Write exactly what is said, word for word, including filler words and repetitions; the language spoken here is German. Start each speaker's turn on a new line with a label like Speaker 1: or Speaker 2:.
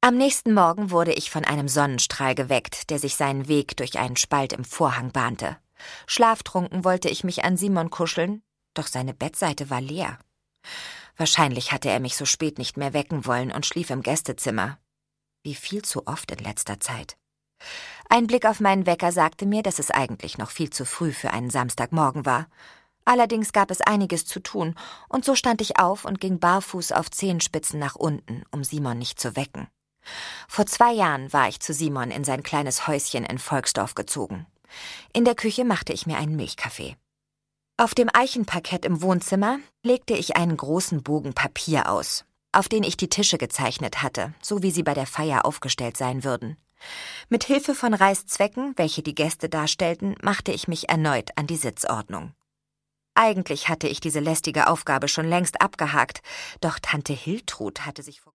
Speaker 1: Am nächsten Morgen wurde ich von einem Sonnenstrahl geweckt, der sich seinen Weg durch einen Spalt im Vorhang bahnte. Schlaftrunken wollte ich mich an Simon kuscheln, doch seine Bettseite war leer. Wahrscheinlich hatte er mich so spät nicht mehr wecken wollen und schlief im Gästezimmer. Wie viel zu oft in letzter Zeit. Ein Blick auf meinen Wecker sagte mir, dass es eigentlich noch viel zu früh für einen Samstagmorgen war. Allerdings gab es einiges zu tun, und so stand ich auf und ging barfuß auf Zehenspitzen nach unten, um Simon nicht zu wecken. Vor zwei Jahren war ich zu Simon in sein kleines Häuschen in Volksdorf gezogen. In der Küche machte ich mir einen Milchkaffee. Auf dem Eichenparkett im Wohnzimmer legte ich einen großen Bogen Papier aus, auf den ich die Tische gezeichnet hatte, so wie sie bei der Feier aufgestellt sein würden. Mit Hilfe von Reißzwecken, welche die Gäste darstellten, machte ich mich erneut an die Sitzordnung. Eigentlich hatte ich diese lästige Aufgabe schon längst abgehakt, doch Tante Hiltrud hatte sich vor